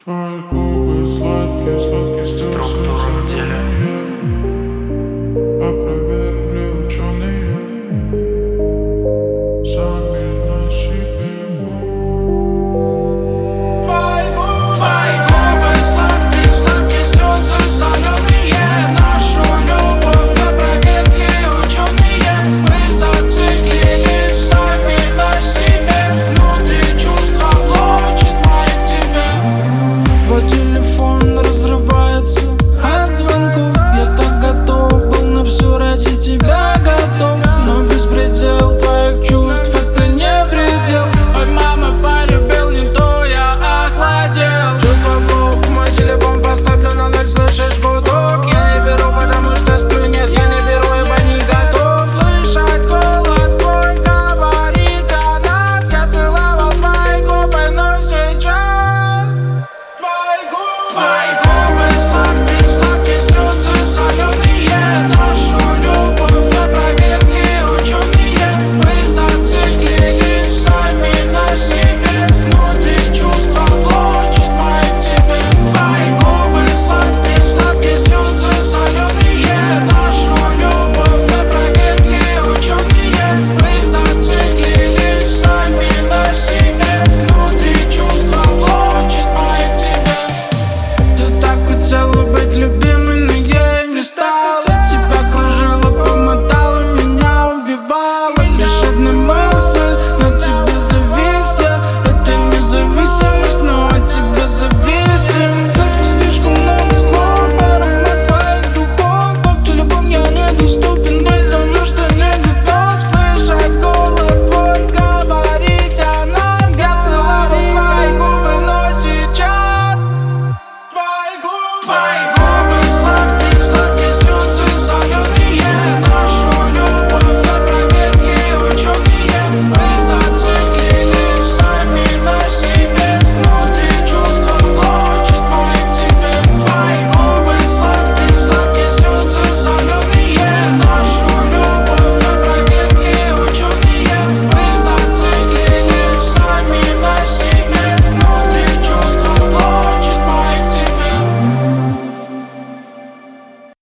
Твои губы сладкие, сладкие слезы зеленые. Опровергли ученые сами на себе. Твои губы сладкие, сладкие слезы соленые. Нашу любовь опровергли ученые. Мы зациклились сами на себе. Внутри чувства влачит мои к тебе.